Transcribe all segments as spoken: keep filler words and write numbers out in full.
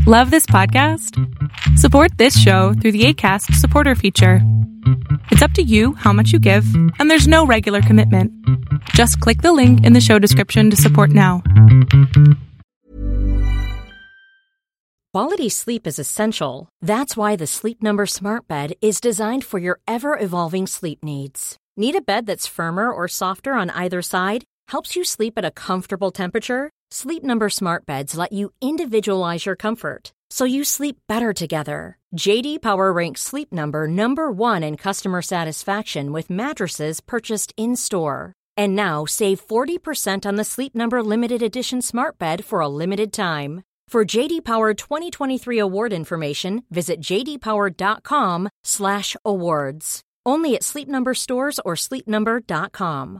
Love this podcast? Support this show through the Acast supporter feature. It's up to you how much you give, and there's no regular commitment. Just click the link in the show description to support now. Quality sleep is essential. That's why the Sleep Number Smart Bed is designed for your ever-evolving sleep needs. Need a bed that's firmer or softer on either side? Helps you sleep at a comfortable temperature? Sleep Number Smart Beds let you individualize your comfort, so you sleep better together. J D Power ranks Sleep Number number one in customer satisfaction with mattresses purchased in-store. And now save forty percent on the Sleep Number Limited Edition Smart Bed for a limited time. For J D Power twenty twenty-three award information, visit jdpower.com slash awards. Only at Sleep Number stores or sleep number dot com.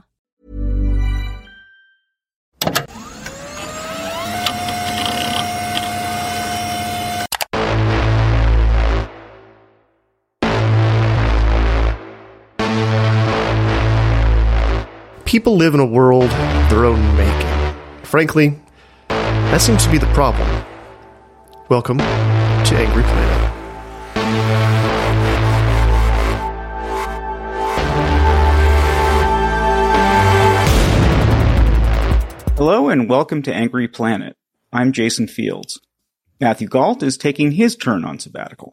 People live in a world of their own making. Frankly, that seems to be the problem. Welcome to Angry Planet. Hello and welcome to Angry Planet. I'm Jason Fields. Matthew Gault is taking his turn on sabbatical.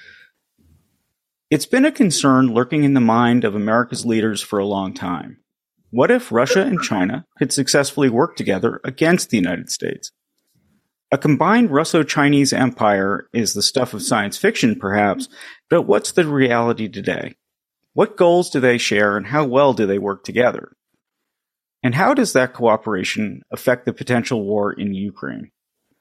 It's been a concern lurking in the mind of America's leaders for a long time. What if Russia and China could successfully work together against the United States? A combined Russo-Chinese empire is the stuff of science fiction, perhaps, but what's the reality today? What goals do they share and how well do they work together? And how does that cooperation affect the potential war in Ukraine?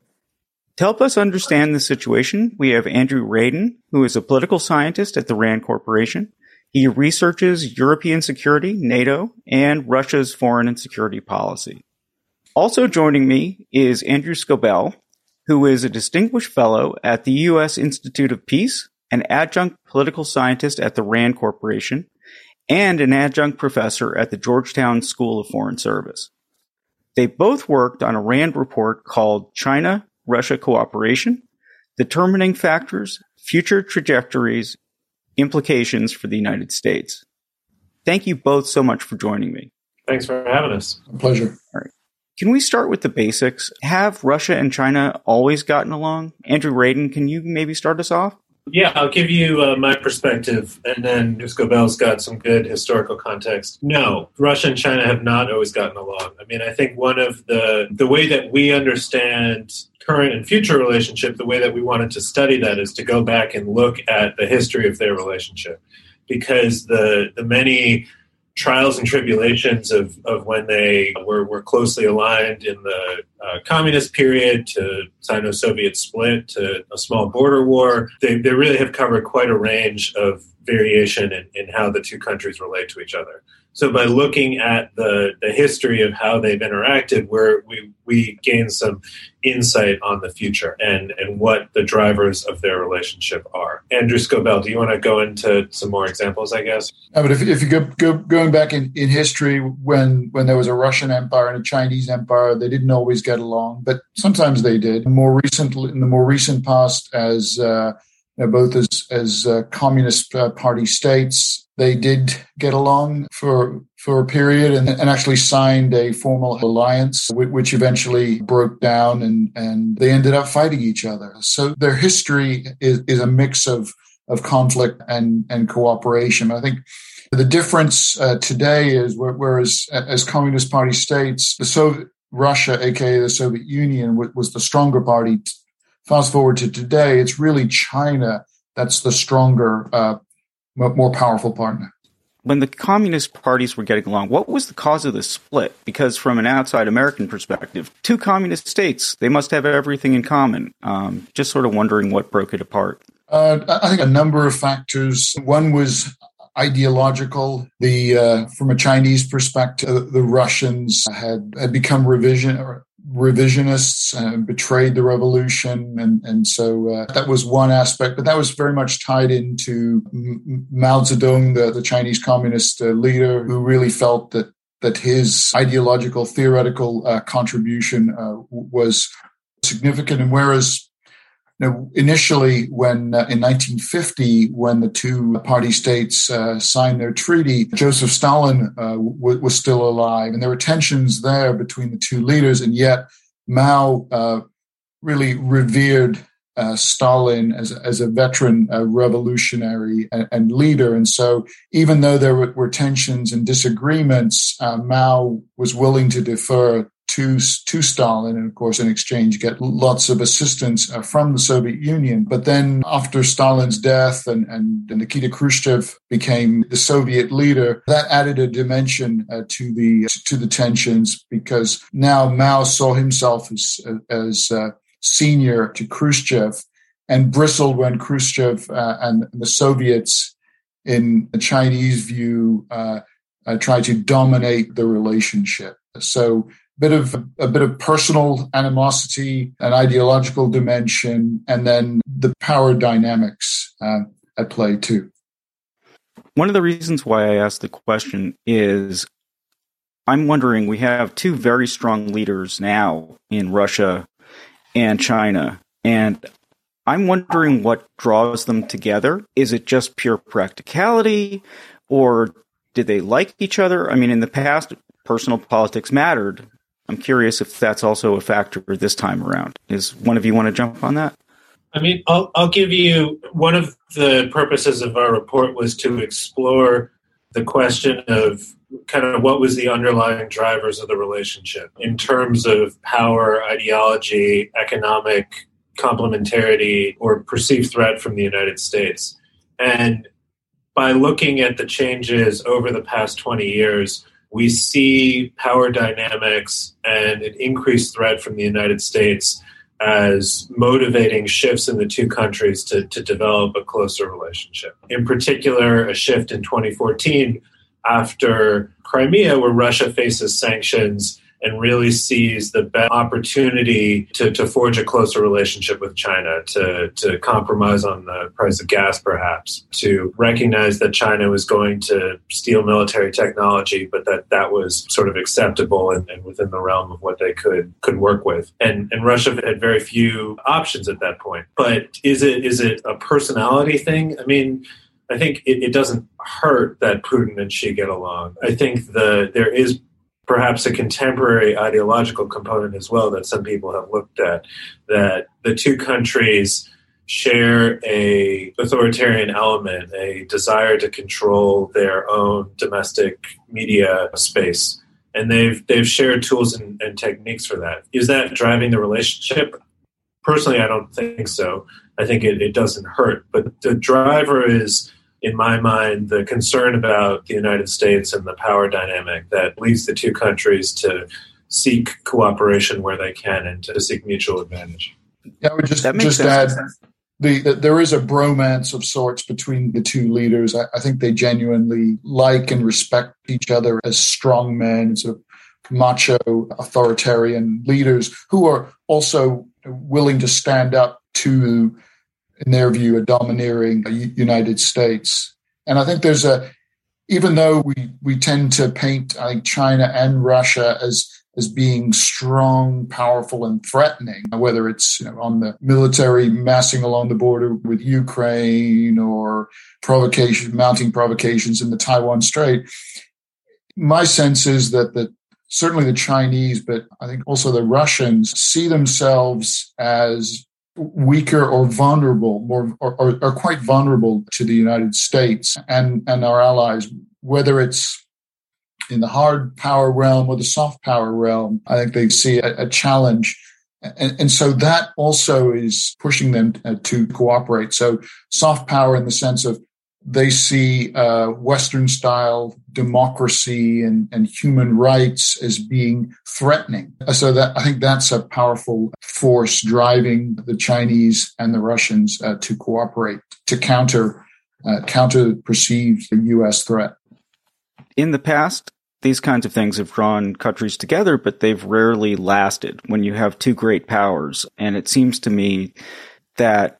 To help us understand the situation, we have Andrew Radin, who is a political scientist at the RAND Corporation. He researches European security, NATO, and Russia's foreign and security policy. Also joining me is Andrew Scobell, who is a distinguished fellow at the U S Institute of Peace, an adjunct political scientist at the RAND Corporation, and an adjunct professor at the Georgetown School of Foreign Service. They both worked on a RAND report called China-Russia Cooperation, Determining Factors, Future Trajectories, Implications for the United States. Thank you both so much for joining me. Thanks for having us. A pleasure. All right. Can we start with the basics? Have Russia and China always gotten along? Andrew Radin, can you maybe start us off? Yeah, I'll give you uh, my perspective, and then Scobell's got some good historical context. No, Russia and China have not always gotten along. I mean, I think one of the the way that we understand current and future relationship, the way that we wanted to study that is to go back and look at the history of their relationship, because the the many trials and tribulations of, of when they were, were closely aligned in the uh, communist period to Sino-Soviet split to a small border war, they, they really have covered quite a range of variation in, in how the two countries relate to each other. So by looking at the, the history of how they've interacted, we're, we we gain some insight on the future and, and what the drivers of their relationship are. Andrew Scobell, do you want to go into some more examples, I guess? No, but if, if you go, go going back in, in history, when, when there was a Russian empire and a Chinese empire, they didn't always get along, but sometimes they did. More recently, in the more recent past, as uh, you know, both as, as uh, communist uh, party states, they did get along for for a period and, and actually signed a formal alliance, which eventually broke down and, and they ended up fighting each other. So their history is, is a mix of, of conflict and, and cooperation. I think the difference uh, today is whereas as communist party states, the Soviet Russia, aka the Soviet Union, was the stronger party. Fast forward to today, it's really China that's the stronger uh more powerful partner. When the communist parties were getting along, what was the cause of the split? Because from an outside American perspective, two communist states, they must have everything in common. Um, just sort of wondering what broke it apart. Uh, I think a number of factors. One was ideological. The uh, from a Chinese perspective, the Russians had, had become revision revisionists and betrayed the revolution. And, and so uh, that was one aspect, but that was very much tied into M- Mao Zedong, the, the Chinese communist uh, leader, who really felt that that his ideological, theoretical uh, contribution uh, was significant. And whereas Now, initially, when uh, in nineteen fifty, when the two party states uh, signed their treaty, Joseph Stalin uh, w- was still alive, and there were tensions there between the two leaders, and yet Mao uh, really revered uh, Stalin as, as a veteran uh, revolutionary and, and leader. And so even though there were, were tensions and disagreements, uh, Mao was willing to defer to, to Stalin and, of course, in exchange, get lots of assistance uh, from the Soviet Union. But then after Stalin's death and, and, and Nikita Khrushchev became the Soviet leader, that added a dimension uh, to the to the tensions, because now Mao saw himself as, as uh, senior to Khrushchev and bristled when Khrushchev uh, and the Soviets, in the Chinese view, uh, uh, tried to dominate the relationship. So bit of a bit of personal animosity, an ideological dimension, and then the power dynamics uh, at play too. One of the reasons why I asked the question is I'm wondering, we have two very strong leaders now in Russia and China, and I'm wondering what draws them together. Is it just pure practicality, or did they like each other? I mean, in the past, personal politics mattered. I'm curious if that's also a factor this time around. Is one of you want to jump on that? I mean, I'll, I'll give you, one of the purposes of our report was to explore the question of kind of what was the underlying drivers of the relationship in terms of power, ideology, economic complementarity, or perceived threat from the United States. And by looking at the changes over the past twenty years, we see power dynamics and an increased threat from the United States as motivating shifts in the two countries to, to develop a closer relationship. In particular, a shift in twenty fourteen after Crimea, where Russia faces sanctions and really sees the best opportunity to, to forge a closer relationship with China, to, to compromise on the price of gas, perhaps, to recognize that China was going to steal military technology, but that that was sort of acceptable and, and within the realm of what they could could work with. And, and Russia had very few options at that point. But is it is it a personality thing? I mean, I think it, it doesn't hurt that Putin and Xi get along. I think the there is perhaps a contemporary ideological component as well that some people have looked at, that the two countries share a authoritarian element, a desire to control their own domestic media space. And they've they've shared tools and, and techniques for that. Is that driving the relationship? Personally, I don't think so. I think it, it doesn't hurt. But the driver is, in my mind, the concern about the United States and the power dynamic that leads the two countries to seek cooperation where they can and to seek mutual advantage. Yeah, I would just, just add the, the, there is a bromance of sorts between the two leaders. I, I think they genuinely like and respect each other as strong men, sort of macho authoritarian leaders who are also willing to stand up to, in their view, a domineering United States. And I think there's a, even though we, we tend to paint, I think, China and Russia as as being strong, powerful, and threatening, whether it's, you know, on the military massing along the border with Ukraine or provocation, mounting provocations in the Taiwan Strait, my sense is that the certainly the Chinese, but I think also the Russians, see themselves as weaker or vulnerable, more or, or, or quite vulnerable to the United States and, and our allies, whether it's in the hard power realm or the soft power realm. I think they see a, a challenge. And, and so that also is pushing them uh, to cooperate. So soft power in the sense of they see uh, Western-style democracy and, and human rights as being threatening. So that I think that's a powerful force driving the Chinese and the Russians uh, to cooperate, to counter uh, counter perceived U S threat. In the past, these kinds of things have drawn countries together, but they've rarely lasted when you have two great powers. And it seems to me that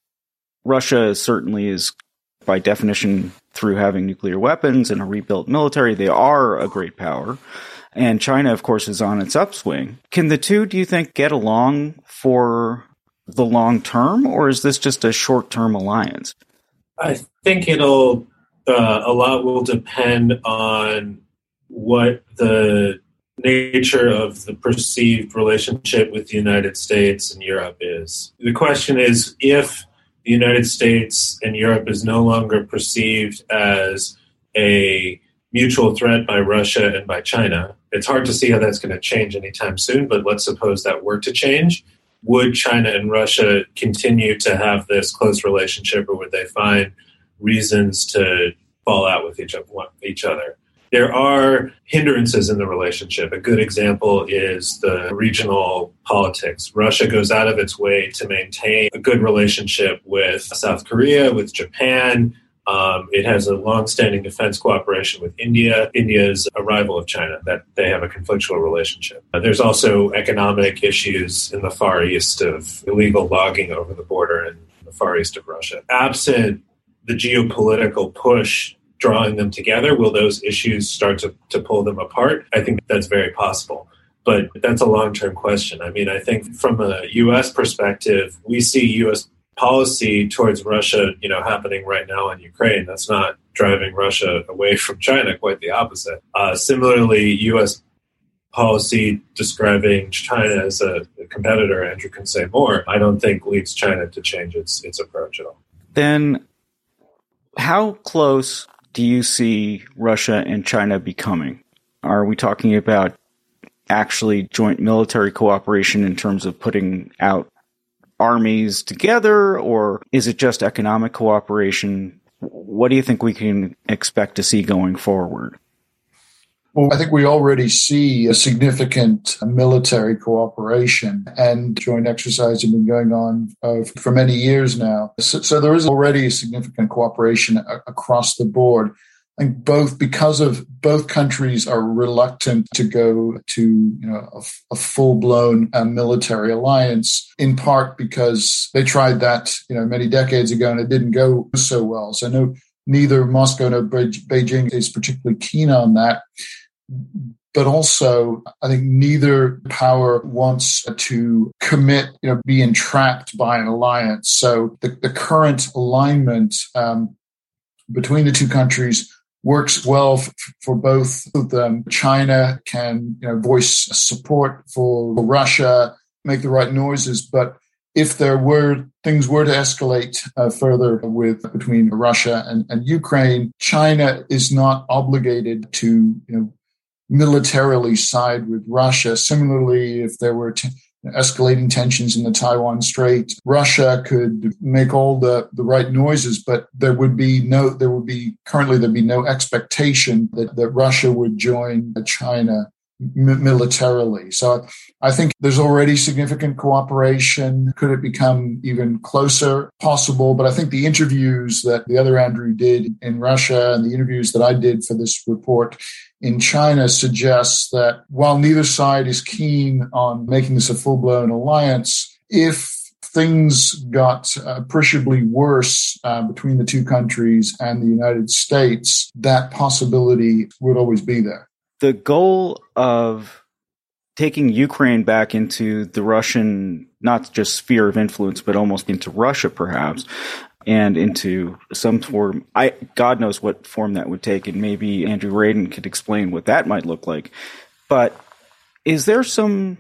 Russia certainly is, by definition, through having nuclear weapons and a rebuilt military, they are a great power. And China, of course, is on its upswing. Can the two, do you think, get along for the long term, or is this just a short-term alliance? I think it'll, uh, a lot will depend on what the nature of the perceived relationship with the United States and Europe is. The question is, if the United States and Europe is no longer perceived as a mutual threat by Russia and by China, it's hard to see how that's going to change anytime soon, but let's suppose that were to change. Would China and Russia continue to have this close relationship, or would they find reasons to fall out with each other? There are hindrances in the relationship. A good example is the regional politics. Russia goes out of its way to maintain a good relationship with South Korea, with Japan. Um, it has a long-standing defense cooperation with India. India is a rival of China, that they have a conflictual relationship. Uh, there's also economic issues in the Far East of illegal logging over the border in the Far East of Russia. Absent the geopolitical push drawing them together, will those issues start to, to pull them apart? I think that's very possible. But that's a long-term question. I mean, I think from a U S perspective, we see U S policy towards Russia, you know, happening right now in Ukraine. That's not driving Russia away from China, quite the opposite. Uh, similarly, U S policy describing China as a, a competitor, Andrew can say more, I don't think leads China to change its its approach at all. Then how close do you see Russia and China becoming? Are we talking about actually joint military cooperation in terms of putting out armies together, or is it just economic cooperation? What do you think we can expect to see going forward? Well, I think we already see a significant military cooperation, and joint exercises have been going on uh, for many years now. So, so there is already a significant cooperation a- across the board. I think both because of both countries are reluctant to go to you know a, a full-blown uh, military alliance, in part because they tried that you know many decades ago and it didn't go so well. So no, neither Moscow nor Beijing is particularly keen on that. But also, I think neither power wants to commit, you know, be entrapped by an alliance. So the, the current alignment um, between the two countries works well f- for both of them. China can, you know, voice support for Russia, make the right noises, but if there were things were to escalate uh, further with between Russia and, and Ukraine, China is not obligated to, you know, militarily side with Russia. Similarly, if there were t- escalating tensions in the Taiwan Strait, Russia could make all the, the right noises, but there would be no, there would be, currently there'd be no expectation that, that Russia would join China m- militarily. So I think there's already significant cooperation. Could it become even closer? Possible. But I think the interviews that the other Andrew did in Russia and the interviews that I did for this report in China suggests that while neither side is keen on making this a full-blown alliance, if things got appreciably worse uh, between the two countries and the United States, that possibility would always be there. The goal of taking Ukraine back into the Russian, not just sphere of influence, but almost into Russia perhaps, and into some form, I God knows what form that would take, and maybe Andrew Radin could explain what that might look like. But is there some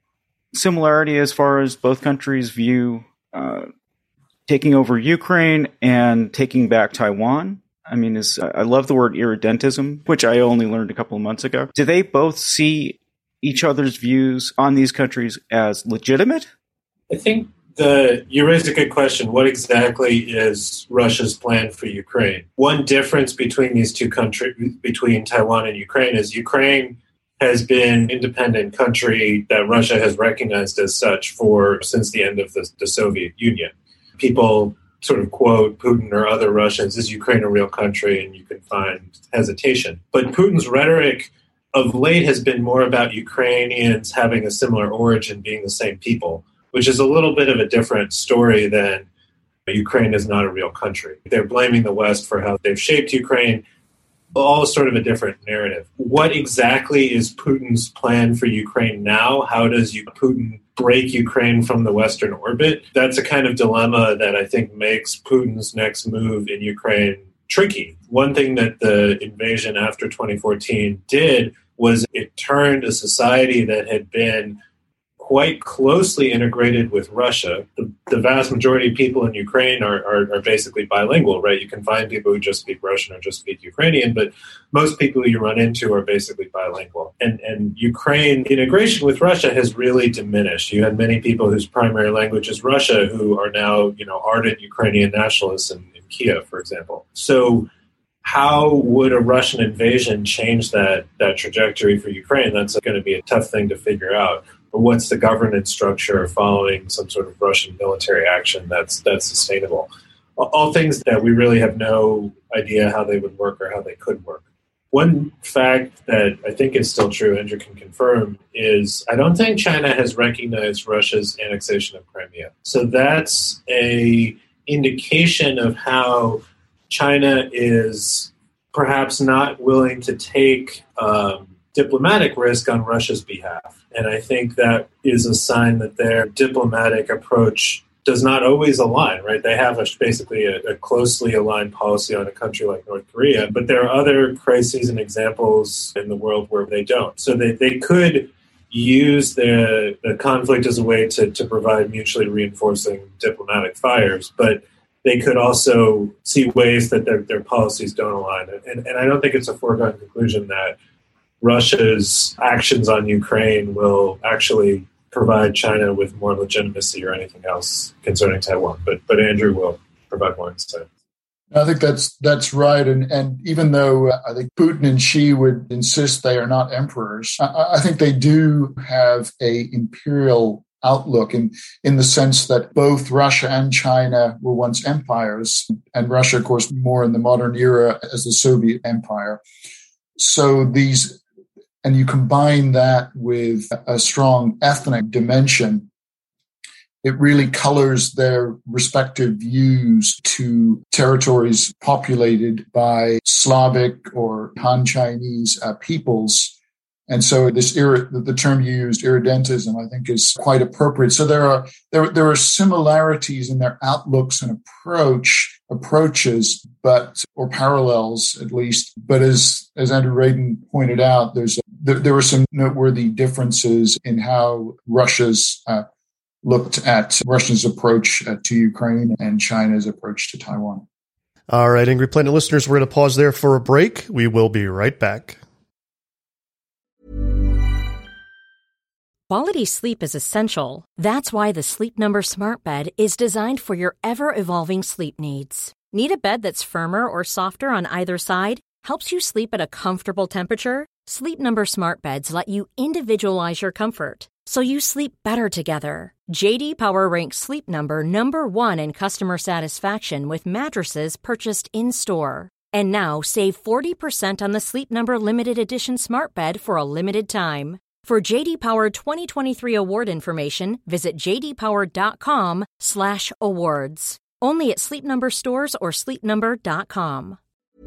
similarity as far as both countries view uh, taking over Ukraine and taking back Taiwan? I mean, is I love the word irredentism, which I only learned a couple of months ago. Do they both see each other's views on these countries as legitimate? I think the you raised a good question. What exactly is Russia's plan for Ukraine? One difference between these two countries, between Taiwan and Ukraine, is Ukraine has been an independent country that Russia has recognized as such for since the end of the, the Soviet Union. People sort of quote Putin or other Russians, is Ukraine a real country? And you can find hesitation. But Putin's rhetoric of late has been more about Ukrainians having a similar origin, being the same people, which is a little bit of a different story than Ukraine is not a real country. They're blaming the West for how they've shaped Ukraine, all sort of a different narrative. What exactly is Putin's plan for Ukraine now? How does Putin break Ukraine from the Western orbit. That's a kind of dilemma that I think makes Putin's next move in Ukraine tricky. One thing that the invasion after twenty fourteen did was it turned a society that had been quite closely integrated with Russia. The, the vast majority of people in Ukraine are, are, are basically bilingual, right? You can find people who just speak Russian or just speak Ukrainian, but most people you run into are basically bilingual. And, and Ukraine integration with Russia has really diminished. You had many people whose primary language is Russia who are now, you know, ardent Ukrainian nationalists in, in Kiev, for example. So how would a Russian invasion change that, that trajectory for Ukraine? That's going to be a tough thing to figure out. But what's the governance structure following some sort of Russian military action that's that's sustainable? All things that we really have no idea how they would work or how they could work. One fact that I think is still true, Andrew can confirm, is I don't think China has recognized Russia's annexation of Crimea. So that's a indication of how China is perhaps not willing to take um, diplomatic risk on Russia's behalf. And I think that is a sign that their diplomatic approach does not always align, right? They have a, basically a, a closely aligned policy on a country like North Korea, but there are other crises and examples in the world where they don't. So they, they could use the, the conflict as a way to, to provide mutually reinforcing diplomatic fires, but they could also see ways that their, their policies don't align. And, and I don't think it's a foregone conclusion that Russia's actions on Ukraine will actually provide China with more legitimacy or anything else concerning Taiwan. But but Andrew will provide more insight. I think that's that's right. And and even though I think Putin and Xi would insist they are not emperors, I, I think they do have a imperial outlook in, in the sense that both Russia and China were once empires, and Russia, of course, more in the modern era as the Soviet Empire. So these, and you combine that with a strong ethnic dimension, it really colors their respective views to territories populated by Slavic or Han Chinese uh, peoples. And so this ir- the term you used, irredentism, I think is quite appropriate. So there are there there are similarities in their outlooks and approach approaches, but or parallels at least. But as as Andrew Radin pointed out, there's a, there, there were some noteworthy differences in how Russia's uh, looked at Russia's approach uh, to Ukraine and China's approach to Taiwan. All right, Angry Planet listeners, we're going to pause there for a break. We will be right back. Quality sleep is essential. That's why the Sleep Number Smart Bed is designed for your ever-evolving sleep needs. Need a bed that's firmer or softer on either side? Helps you sleep at a comfortable temperature? Sleep Number Smart Beds let you individualize your comfort, so you sleep better together. J D Power ranks Sleep Number number one in customer satisfaction with mattresses purchased in-store. And now save forty percent on the Sleep Number Limited Edition Smart Bed for a limited time. For J D Power twenty twenty-three award information, visit jdpower.com slash awards. Only at Sleep Number stores or sleep number dot com.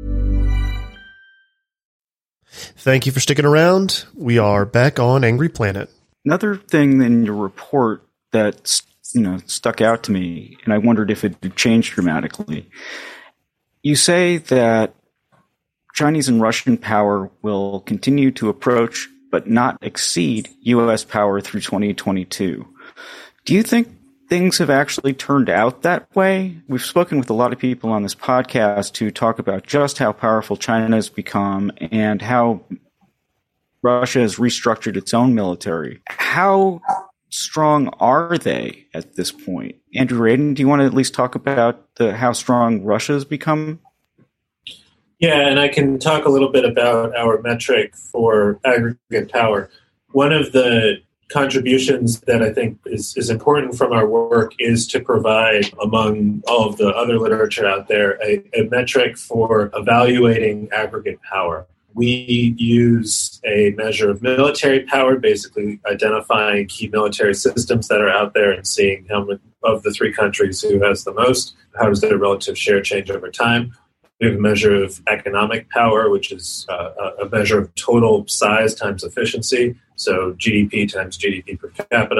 Thank you for sticking around. We are back on Angry Planet. Another thing in your report that, you know, stuck out to me, and I wondered if it had changed dramatically. You say that Chinese and Russian power will continue to approach but not exceed U S power through twenty twenty-two. Do you think things have actually turned out that way? We've spoken with a lot of people on this podcast who talk about just how powerful China has become and how Russia has restructured its own military. How strong are they at this point? Andrew Radin, do you want to at least talk about the, how strong Russia has become? Yeah, and I can talk a little bit about our metric for aggregate power. One of the contributions that I think is, is important from our work is to provide, among all of the other literature out there, a, a metric for evaluating aggregate power. We use a measure of military power, basically identifying key military systems that are out there and seeing how much of the three countries who has the most, how does their relative share change over time. We have a measure of economic power, which is uh, a measure of total size times efficiency, so G D P times G D P per capita.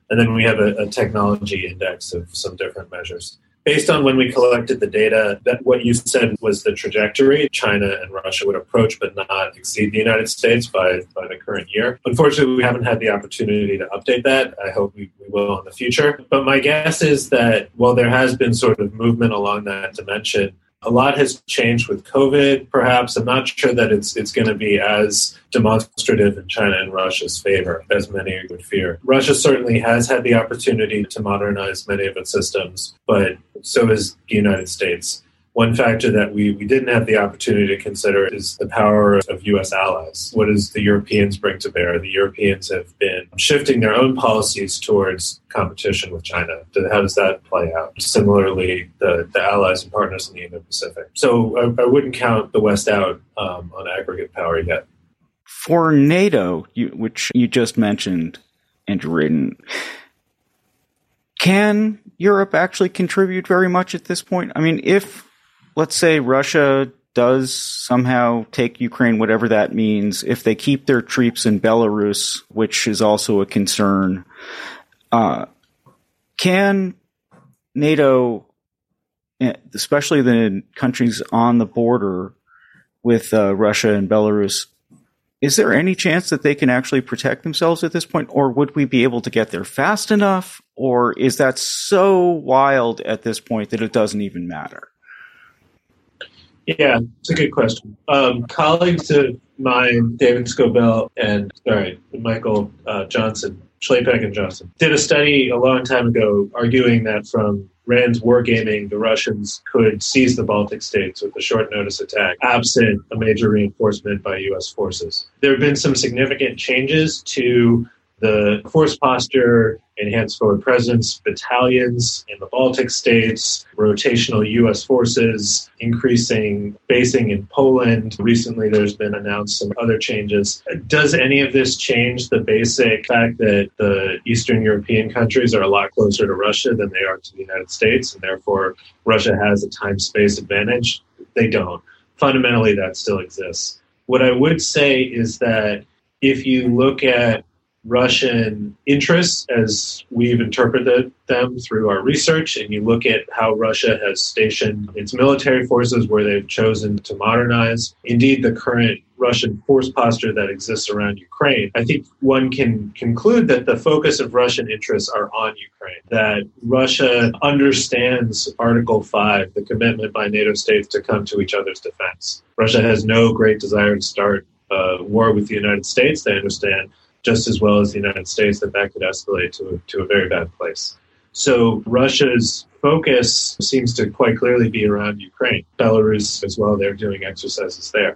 And then we have a, a technology index of some different measures. Based on when we collected the data, that what you said was the trajectory China and Russia would approach but not exceed the United States by, by the current year. Unfortunately, we haven't had the opportunity to update that. I hope we, we will in the future. But my guess is that while there has been sort of movement along that dimension, a lot has changed with COVID, perhaps. I'm not sure that it's it's going to be as demonstrative in China and Russia's favor as many would fear. Russia certainly has had the opportunity to modernize many of its systems, but so has the United States. One factor that we, we didn't have the opportunity to consider is the power of U S allies. What does the Europeans bring to bear? The Europeans have been shifting their own policies towards competition with China. How does that play out? Similarly, the, the allies and partners in the Indo-Pacific. So I, I wouldn't count the West out um, on aggregate power yet. For NATO, you, which you just mentioned, Andrew Radin, can Europe actually contribute very much at this point? I mean, if let's say Russia does somehow take Ukraine, whatever that means, if they keep their troops in Belarus, which is also a concern, uh, can NATO, especially the countries on the border with uh, Russia and Belarus, is there any chance that they can actually protect themselves at this point? Or would we be able to get there fast enough? Or is that so wild at this point that it doesn't even matter? Yeah, it's a good question. Um, colleagues of mine, David Scobell and sorry, Michael uh, Johnson, Schlapek and Johnson, did a study a long time ago arguing that from Rand's wargaming, the Russians could seize the Baltic states with a short notice attack, absent a major reinforcement by U S forces. There have been some significant changes to the force posture, enhanced forward presence, battalions in the Baltic states, rotational U S forces, increasing basing in Poland. Recently, there's been announced some other changes. Does any of this change the basic fact that the Eastern European countries are a lot closer to Russia than they are to the United States, and therefore Russia has a time-space advantage? They don't. Fundamentally, that still exists. What I would say is that if you look at Russian interests as we've interpreted them through our research, and you look at how Russia has stationed its military forces where they've chosen to modernize, indeed the current Russian force posture that exists around Ukraine, I think one can conclude that the focus of Russian interests are on Ukraine, that Russia understands Article five, the commitment by NATO states to come to each other's defense. Russia has no great desire to start a war with the United States. They understand just as well as the United States that that could escalate to a, to a very bad place. So Russia's focus seems to quite clearly be around Ukraine. Belarus as well, they're doing exercises there.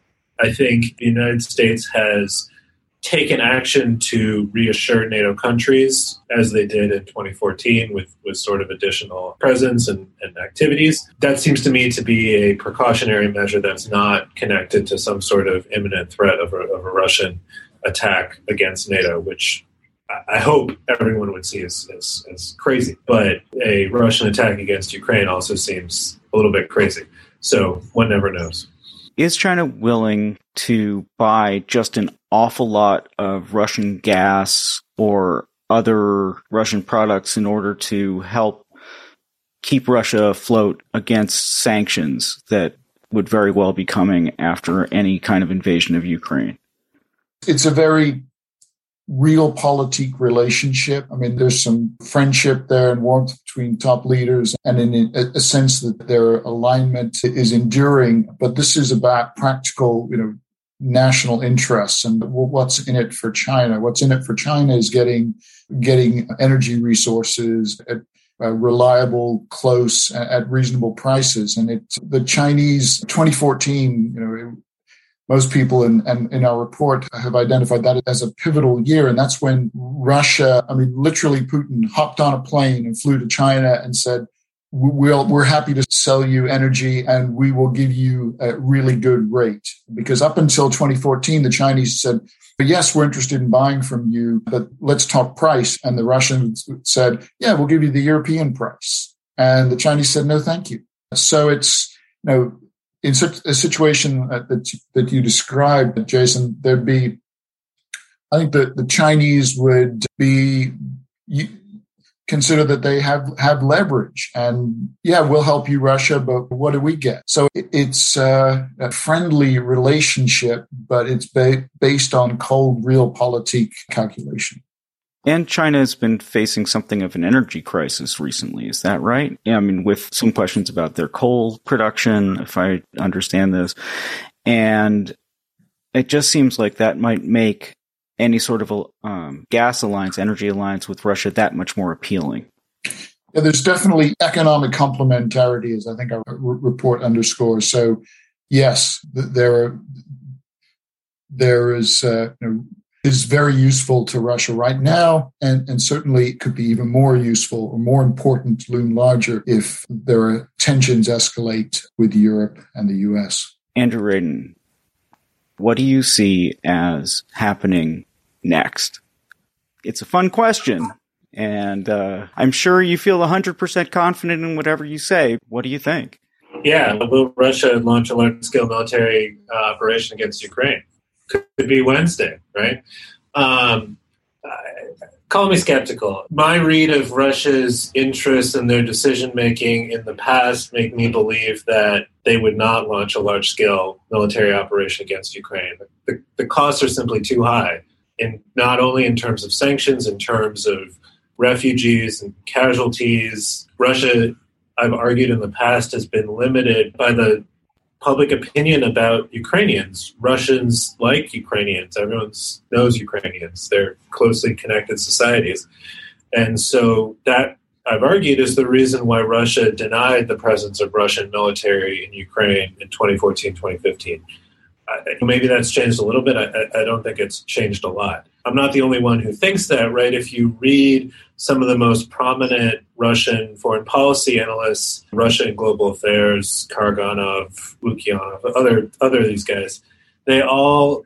I think the United States has taken action to reassure NATO countries, as they did in twenty fourteen with, with sort of additional presence and, and activities. That seems to me to be a precautionary measure that's not connected to some sort of imminent threat of a, of a Russian attack against NATO, which I hope everyone would see as, as, as crazy. But a Russian attack against Ukraine also seems a little bit crazy. So one never knows. Is China willing to buy just an awful lot of Russian gas or other Russian products in order to help keep Russia afloat against sanctions that would very well be coming after any kind of invasion of Ukraine? It's a very realpolitik relationship. I mean, there's some friendship there and warmth between top leaders, and in a sense that their alignment is enduring. But this is about practical, you know, national interests and what's in it for China. What's in it for China is getting getting energy resources at uh, reliable, close, at reasonable prices. And it's the Chinese twenty fourteen, you know. It, Most people in, in, in our report have identified that as a pivotal year. And that's when Russia, I mean, literally Putin hopped on a plane and flew to China and said, we'll, we're happy to sell you energy and we will give you a really good rate. Because up until twenty fourteen, the Chinese said, yes, we're interested in buying from you, but let's talk price. And the Russians said, yeah, we'll give you the European price. And the Chinese said, no, thank you. So it's, you know, in such a situation that that you described, Jason, there'd be, I think that the Chinese would be you consider that they have, have leverage. And yeah, we'll help you, Russia, but what do we get? So it's uh, a friendly relationship, but it's ba- based on cold realpolitik calculation. And China has been facing something of an energy crisis recently. Is that right? Yeah, I mean, with some questions about their coal production, if I understand this. And it just seems like that might make any sort of a um, gas alliance, energy alliance with Russia that much more appealing. Yeah, there's definitely economic complementarity, as I think our report underscores. So, yes, there are, there is uh, you know, is very useful to Russia right now, and, and certainly could be even more useful or more important, loom larger, if there are tensions escalate with Europe and the U S. Andrew Radin, what do you see as happening next? It's a fun question, and uh, I'm sure you feel one hundred percent confident in whatever you say. What do you think? Yeah, will Russia launch a large-scale military uh, operation against Ukraine? Could be Wednesday, right? Um, uh, call me skeptical. My read of Russia's interest in their decision-making in the past make me believe that they would not launch a large-scale military operation against Ukraine. The, the costs are simply too high, in, not only in terms of sanctions, in terms of refugees and casualties. Russia, I've argued in the past, has been limited by the public opinion about Ukrainians. Russians like Ukrainians. Everyone knows Ukrainians. They're closely connected societies. And so that, I've argued, is the reason why Russia denied the presence of Russian military in Ukraine in twenty fourteen, twenty fifteen. Uh, maybe that's changed a little bit. I, I don't think it's changed a lot. I'm not the only one who thinks that, right? If you read some of the most prominent Russian foreign policy analysts, Russia and Global Affairs, Karaganov, Lukyanov, other, other of these guys, they all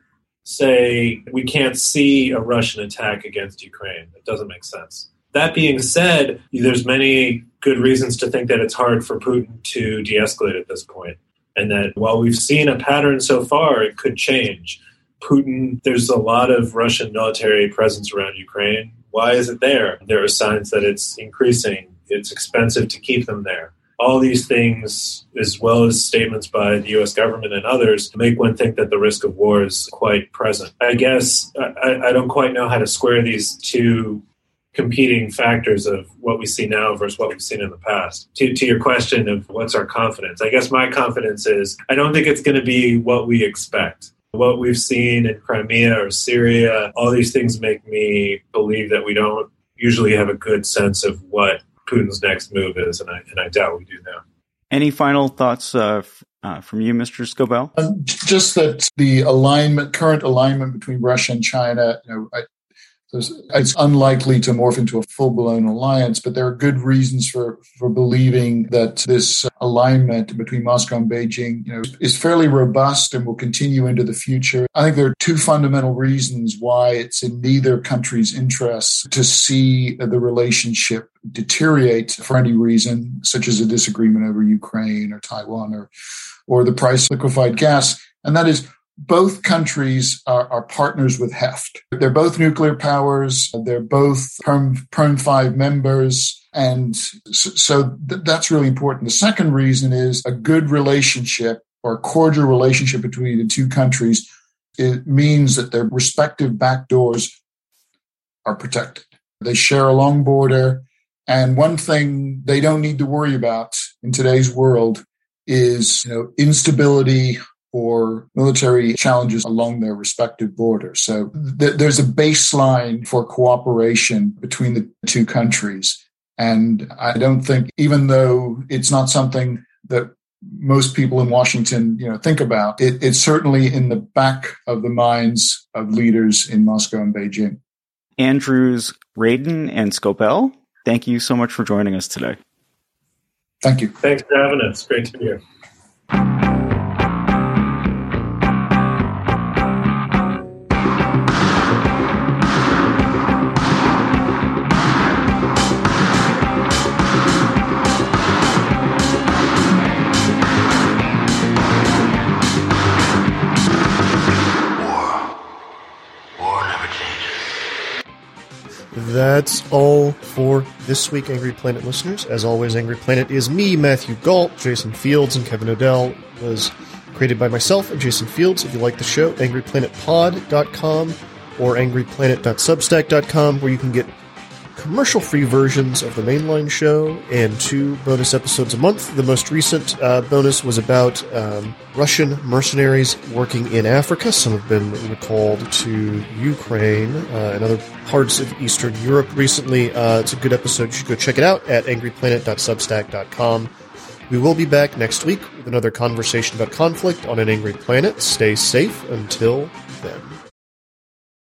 say we can't see a Russian attack against Ukraine. It doesn't make sense. That being said, there's many good reasons to think that it's hard for Putin to de-escalate at this point. And that while we've seen a pattern so far, it could change. Putin, there's a lot of Russian military presence around Ukraine. Why is it there? There are signs that it's increasing. It's expensive to keep them there. All these things, as well as statements by the U S government and others, make one think that the risk of war is quite present. I guess I, I don't quite know how to square these two competing factors of what we see now versus what we've seen in the past. To, to your question of what's our confidence, I guess my confidence is I don't think it's going to be what we expect. What we've seen in Crimea or Syria, all these things make me believe that we don't usually have a good sense of what Putin's next move is, and I, and I doubt we do now. Any final thoughts uh, f- uh, from you, Mister Scobell? Um, just that the alignment, current alignment between Russia and China, you know, I, it's unlikely to morph into a full-blown alliance, but there are good reasons for, for believing that this alignment between Moscow and Beijing, you know, is fairly robust and will continue into the future. I think there are two fundamental reasons why it's in neither country's interests to see the relationship deteriorate for any reason, such as a disagreement over Ukraine or Taiwan or, or the price of liquefied gas. And that is, both countries are, are partners with heft. They're both nuclear powers. They're both Perm, Perm five members. And so th- that's really important. The second reason is a good relationship or a cordial relationship between the two countries. It means that their respective back doors are protected. They share a long border. And one thing they don't need to worry about in today's world is, you know, instability or military challenges along their respective borders. So th- there's a baseline for cooperation between the two countries. And I don't think, even though it's not something that most people in Washington, you know, think about, it, it's certainly in the back of the minds of leaders in Moscow and Beijing. Andrews, Radin, and Scobell, thank you so much for joining us today. Thank you. Thanks for having us. Great to be here. That that's all for this week, Angry Planet listeners. As always, Angry Planet is me, Matthew Galt, Jason Fields, and Kevin Odell. Was created by myself and Jason Fields. If you like the show, angry planet pod dot com or angry planet dot substack dot com, where you can get commercial-free versions of the mainline show and two bonus episodes a month. The most recent uh, bonus was about um, Russian mercenaries working in Africa. Some have been recalled to Ukraine uh, and other parts of Eastern Europe recently. Uh, it's a good episode. You should go check it out at angry planet dot substack dot com. We will be back next week with another conversation about conflict on an angry planet. Stay safe until then.